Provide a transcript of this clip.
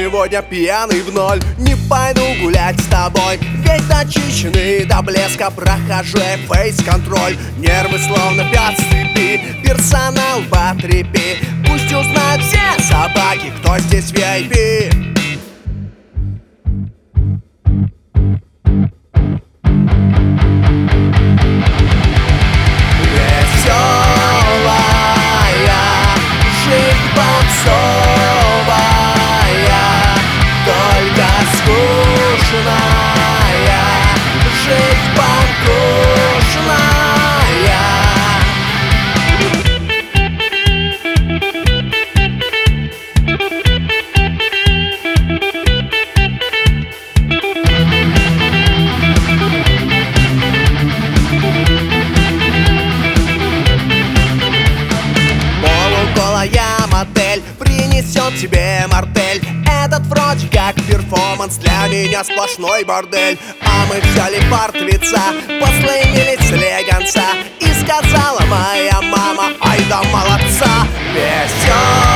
сегодня пьяный в ноль. Не пойду гулять с тобой, ведь начищенный до блеска. Прохожу я фейс-контроль, нервы словно пят степи. Персонал в отрепи, пусть узнают все собаки, кто здесь VIP. Модель принесет тебе мартель. Этот вроде как перформанс, для меня сплошной бордель. А мы взяли портвица, послынили слегонца. И сказала моя мама: ай да молодца. Веселая